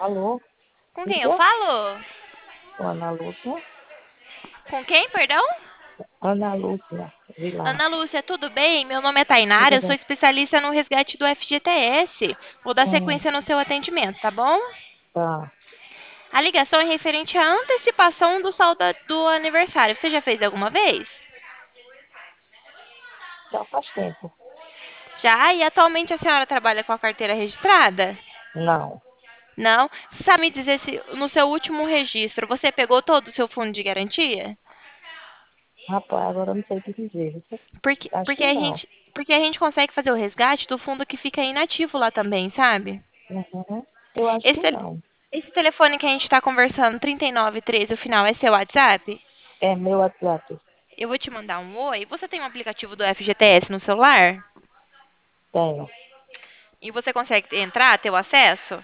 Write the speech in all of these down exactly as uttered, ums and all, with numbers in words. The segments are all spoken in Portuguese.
Alô, Com quem eu diga, falo? Ana Lúcia. Com quem, perdão? Ana Lúcia, Vilar. Ana Lúcia, tudo bem? Meu nome é Tainara, Tudo eu sou bem? especialista no resgate do F G T S. Vou dar Hum, sequência no seu atendimento, tá bom? tá, A ligação é referente à antecipação do saldo do aniversário. Você já fez alguma vez? já faz tempo. Já? E atualmente a senhora trabalha com a carteira registrada? Não, Não? Você sabe me dizer se no seu último registro você pegou todo o seu fundo de garantia? rapaz, agora eu não sei o que dizer. Porque, Acho porque que a não. gente, porque a gente consegue fazer o resgate do fundo que fica inativo lá também, sabe? Uhum. Eu acho Esse, que tel- não. esse telefone que a gente está conversando, trinta e nove treze, o final, é seu WhatsApp? É meu WhatsApp. Eu vou te mandar um oi. Você tem um aplicativo do F G T S no celular? Tenho. E você consegue entrar, ter o acesso?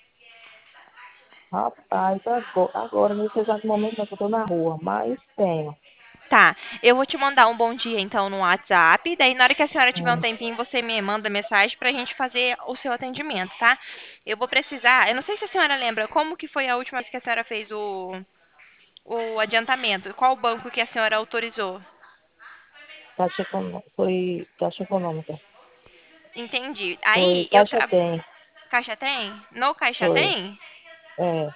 Rapaz, agora, agora nesse exato momento não, que eu tô na rua, mas tenho. Tá, eu vou te mandar um bom dia então no WhatsApp. Daí, na hora que a senhora tiver um Hum, tempinho, você me manda mensagem pra gente fazer o seu atendimento, tá? Eu vou precisar. Eu não sei se a senhora lembra como que foi a última vez que a senhora fez o, o adiantamento. Qual banco que a senhora autorizou? Caixa econômica. Foi Caixa Econômica. Entendi. Foi Aí eu Caixa tra... Tem. Caixa tem? No Caixa Foi. tem? É.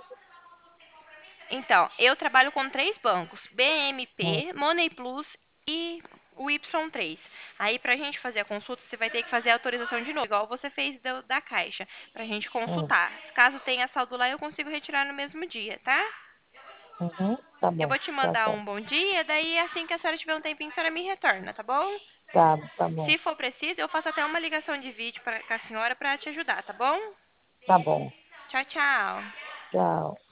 Então, eu trabalho com três bancos: Hum, B M P, Money Plus e o Y três. Aí, pra gente fazer a consulta, você vai ter que fazer a autorização de novo, igual você fez do- da Caixa, pra gente hum, consultar. Caso tenha saldo lá, eu consigo retirar no mesmo dia, tá? uhum. Tá Eu bom. vou te Tá mandar certo. um bom dia, daí assim que a senhora tiver um tempinho, a senhora me retorna, tá bom? Tá, tá bom. Se for preciso, eu faço até uma ligação de vídeo pra, com a senhora pra te ajudar, tá bom? Tá bom. Tchau, tchau. Tchau.